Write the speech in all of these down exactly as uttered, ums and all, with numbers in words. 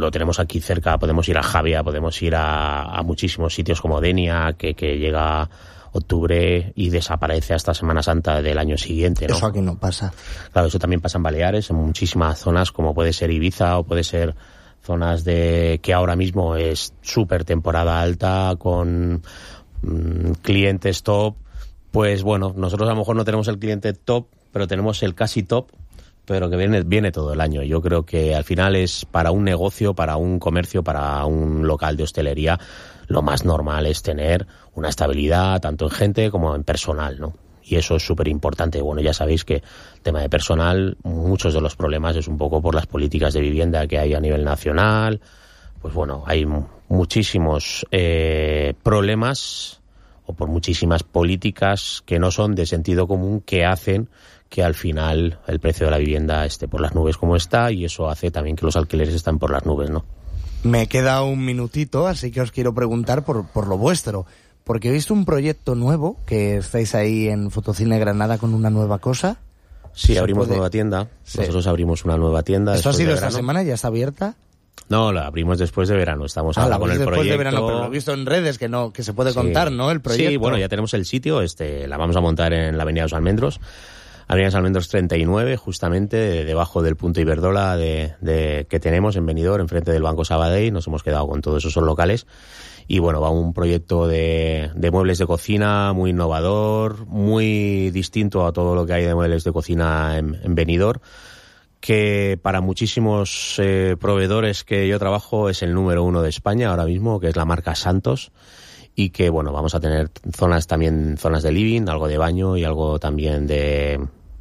lo tenemos aquí cerca, podemos ir a Javia, podemos ir a, a muchísimos sitios como Denia, que, que llega octubre y desaparece hasta Semana Santa del año siguiente, ¿no? Eso aquí no pasa. Claro, eso también pasa en Baleares, en muchísimas zonas, como puede ser Ibiza o puede ser zonas de que ahora mismo es súper temporada alta con mmm, clientes top. Pues bueno, nosotros a lo mejor no tenemos el cliente top, pero tenemos el casi top, pero que viene, viene todo el año. Yo creo que al final es para un negocio, para un comercio, para un local de hostelería, lo más normal es tener una estabilidad tanto en gente como en personal, ¿no? Y eso es súper importante. Bueno, ya sabéis que el tema de personal, muchos de los problemas es un poco por las políticas de vivienda que hay a nivel nacional. Pues bueno, hay muchísimos eh, problemas o por muchísimas políticas que no son de sentido común, que hacen que al final el precio de la vivienda esté por las nubes como está, y eso hace también que los alquileres estén por las nubes, ¿no? Me queda un minutito, así que os quiero preguntar por, por lo vuestro, porque he visto un proyecto nuevo, que estáis ahí en Fotocine Granada con una nueva cosa. Sí, abrimos puede... nueva tienda, sí. Nosotros abrimos una nueva tienda. ¿Esto ha sido esta semana? ¿Ya está abierta? No, la abrimos después de verano, estamos ah, ahora con el después proyecto. De verano, pero lo he visto en redes, que no que se puede sí. contar, ¿no? El proyecto. Sí, bueno, ya tenemos el sitio, este, la vamos a montar en la Avenida de los Almendros, Avenida de los Almendros treinta y nueve, justamente debajo del punto Iberdrola de, de, que tenemos en Benidorm, enfrente del Banco Sabadell. Nos hemos quedado con todos esos locales. Y bueno, va un proyecto de, de muebles de cocina muy innovador, muy distinto a todo lo que hay de muebles de cocina en, en Benidorm, que para muchísimos eh, proveedores que yo trabajo es el número uno de España ahora mismo, que es la marca Santos. Y que, bueno, vamos a tener zonas también, zonas de living, algo de baño y algo también de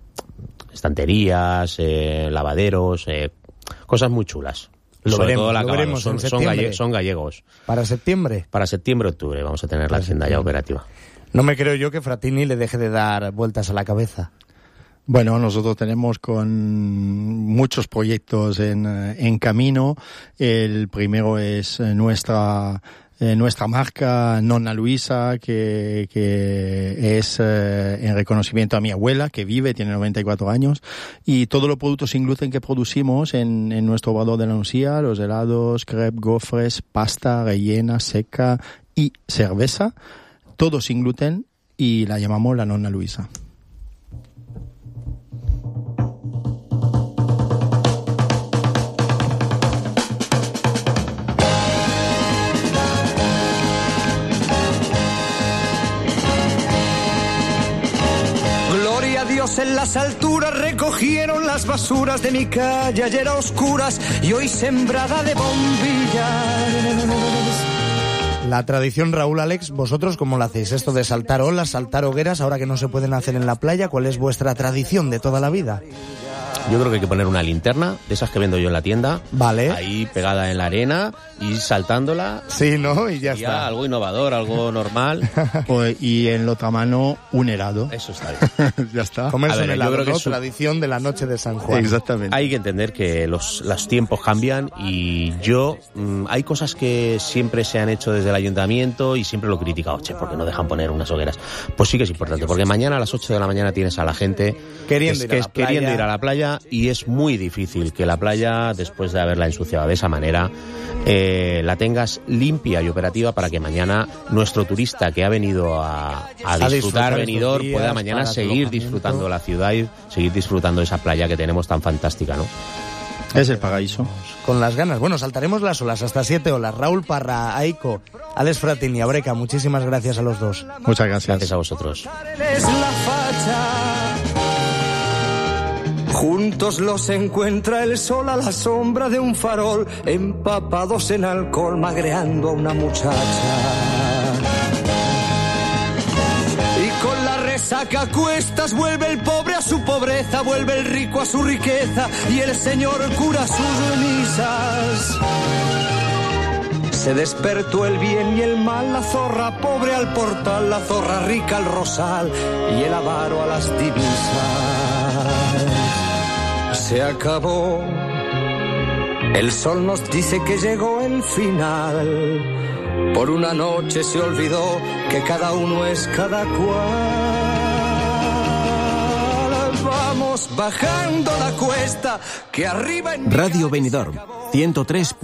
estanterías, eh, lavaderos, eh, cosas muy chulas. Lo Sobre veremos, todo el lo acabado. veremos son, en son, septiembre. galle- son gallegos. ¿Para septiembre? Para septiembre, octubre vamos a tener Para la tienda septiembre. ya operativa. No me creo yo que Frattini le deje de dar vueltas a la cabeza. Bueno, nosotros tenemos con muchos proyectos en, en camino. El primero es nuestra Eh, nuestra marca Nonna Luisa, que, que es eh, en reconocimiento a mi abuela, que vive, tiene noventa y cuatro años, y todos los productos sin gluten que producimos en, en nuestro obrador de la Nucía, los helados, crepes, gofres, pasta rellena, seca y cerveza, todo sin gluten, y la llamamos la Nonna Luisa. En las alturas recogieron las basuras de mi calle ayer a oscuras y hoy sembrada de bombillas. La tradición, Raúl, Alex, ¿vosotros cómo lo hacéis? Esto de saltar olas, saltar hogueras, ahora que no se pueden hacer en la playa, ¿cuál es vuestra tradición de toda la vida? Yo creo que hay que poner una linterna, de esas que vendo yo en la tienda. Vale. Ahí pegada en la arena y saltándola. Sí, ¿no? Y ya ya está. Algo innovador, algo normal. Pues, y en la otra mano, un helado. Eso está bien. Ya está. Comerse A ver, un helado, yo creo que ¿no? es su- Tradición de la noche de San Juan. Exactamente. Hay que entender que los, los tiempos cambian y yo, mmm, hay cosas que siempre se han hecho desde el ayuntamiento y siempre lo he criticado, che, porque no dejan poner unas hogueras. Pues sí que es importante, porque mañana a las ocho de la mañana tienes a la gente Queriendo es ir que a es la playa. queriendo ir a la playa, y es muy difícil que la playa, después de haberla ensuciado de esa manera, eh, la tengas limpia y operativa para que mañana nuestro turista que ha venido a, a disfrutar disfrutar Benidorm estos días, pueda mañana para seguir alojamiento. disfrutando la ciudad y seguir disfrutando de esa playa que tenemos tan fantástica, ¿no? Es el paraíso. Con las ganas. Bueno, saltaremos las olas, hasta siete olas. Raúl Parra, Aiko, Alex Frattini, Abreca, muchísimas gracias a los dos. Muchas gracias. Gracias a vosotros. Es la facha. Juntos los encuentra el sol a la sombra de un farol, empapados en alcohol, magreando a una muchacha. Y con la resaca a cuestas vuelve el pobre a su pobreza, vuelve el rico a su riqueza y el señor cura sus misas. Se despertó el bien y el mal, la zorra pobre al portal, la zorra rica al rosal y el avaro a las divisas. Se acabó, el sol nos dice que llegó el final, por una noche se olvidó que cada uno es cada cual. Vamos bajando la cuesta, que arriba en Radio Benidorm, ciento tres